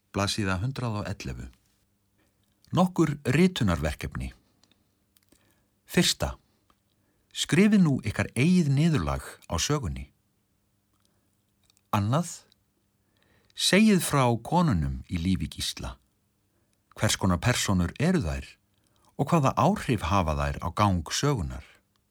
blaðsíða 111. Nokkur ritunarverkefni. 1. Skrifið nú ykkar eigið niðurlag á sögunni. 2. Segið frá konunum í lífi Gísla. Hvers konar persónur eru þær og hvaða áhrif hafa þær á gang sögunar.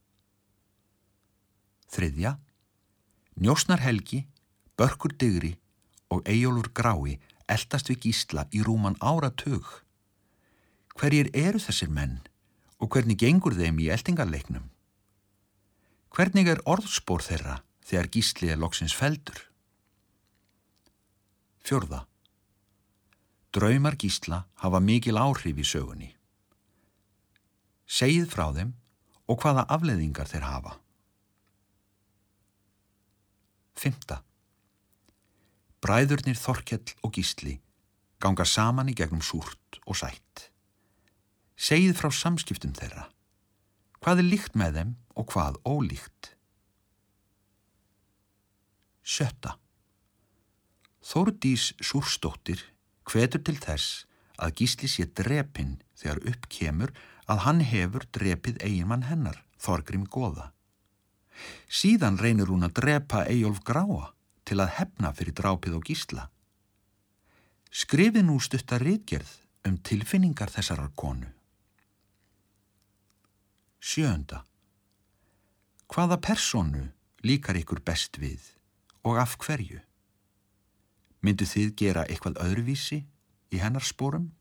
3. Njósnar Helgi, Börkur Digri og Eyjólfur Grái eltast við Gísla í rúman áratug. Hverjir eru þessir menn og hvernig gengur þeim í eltingarleiknum? Hvernig er orðspor þeirra þegar Gísli er loksins felldur? 4. Draumar Gísla hafa mikil áhrif í sögunni. Segið frá þeim og hvaða afleiðingar þeir hafa. 5. Bræðurnir Þorkell og Gísli ganga saman í gegnum súrt og sætt. Segið frá samskiptum þeirra. Hvað er líkt með þeim og hvað ólíkt? 7. Þórdís Súrsdóttir hvetur til þess að Gísli sé drepinn þegar upp kemur að hann hefur drepið eiginmann hennar, Þorgrím goða. Síðan reynir hún að drepa Eyjólf Gráa til að hefna fyrir drápið á Gísla. Skrifið nú stutta ritgerð tilfinningar þessarar konu. 7. Hvaða persónu líkar ykkur best við og af hverju? Myndu þið gera eitthvað öðruvísi í hennar sporum?